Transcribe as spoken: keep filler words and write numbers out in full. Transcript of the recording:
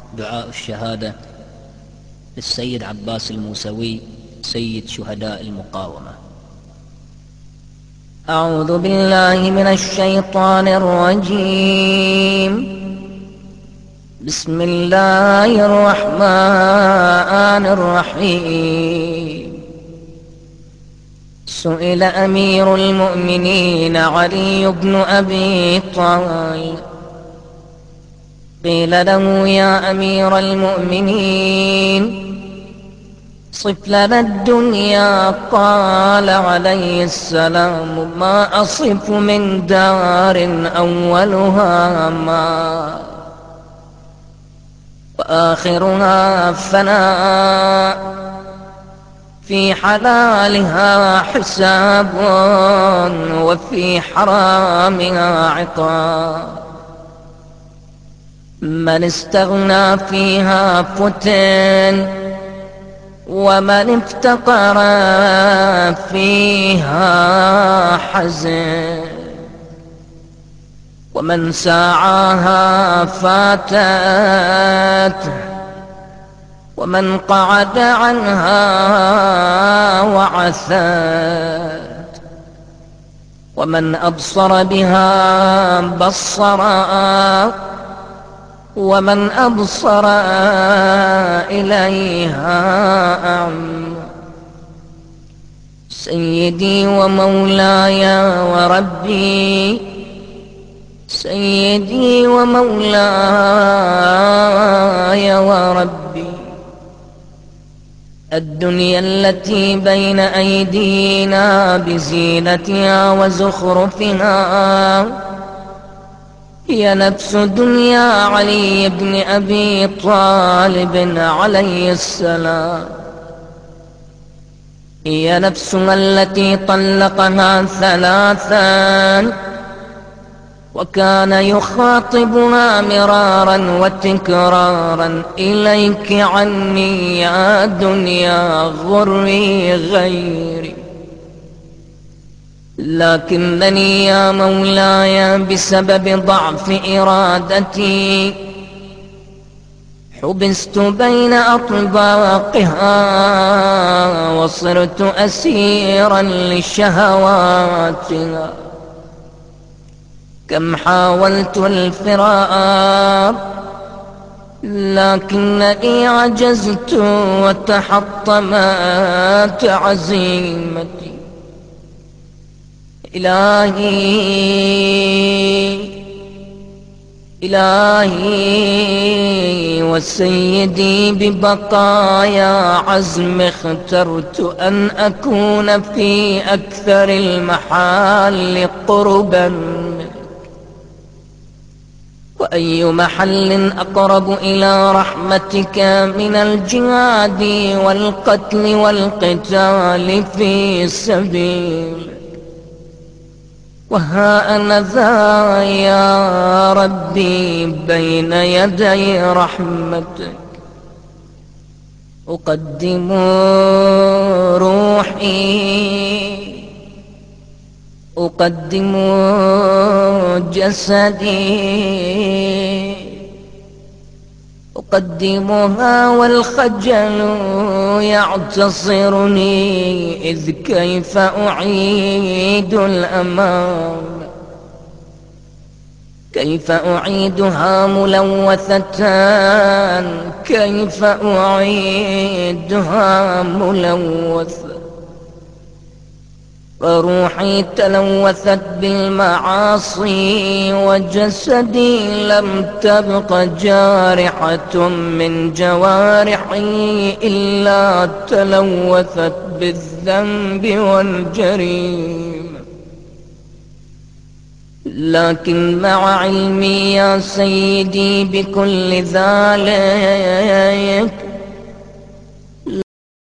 دعاء الشهادة للسيد عباس الموسوي سيد شهداء المقاومة. أعوذ بالله من الشيطان الرجيم. بسم الله الرحمن الرحيم. سئل أمير المؤمنين علي بن أبي طالب، قيل له يا أمير المؤمنين صف لنا الدنيا، قال عليه السلام ما أصف من دار أولها ما وآخرها فناء، في حلالها حساب وفي حرامها عقاب، من استغنى فيها فتن ومن افتقر فيها حزن، ومن ساعاها فاتت ومن قعد عنها وعثت، ومن أبصر بها بصرا ومن أبصر إليها أعمى. سيدي ومولاي وربي، سيدي ومولاي وربي، الدنيا التي بين أيدينا بزينتها وزخرفها هي نفس دنيا علي بن أبي طالب عليه السلام، هي نفسها التي طلقها ثلاثا وكان يخاطبها مرارا وتكرارا: إليك عني يا دنيا غري غيري، لكنني يا مولاي بسبب ضعف إرادتي حبست بين أطباقها وصرت أسيرا لشهواتها. كم حاولت الفرار لكنني عجزت وتحطمت عزيمتي. إلهي إلهي وسيدي ببقايا عزم اخترت أن أكون في أكثر المحال قربا، وأي محل أقرب إلى رحمتك من الجهاد والقتل والقتال في سبيلك. وها أنا ذا يا ربي بين يدي رحمتك، أقدم روحي أقدم جسدي أقدمها والخجل يعتصرني، إذ كيف أعيد الأمان، كيف أعيدها ملوثتان، كيف أعيدها ملوثة. فروحي تلوثت بالمعاصي وجسدي لم تبق جارحة من جوارحي إلا تلوثت بالذنب والجريمة. لكن مع علمي يا سيدي بكل ذلك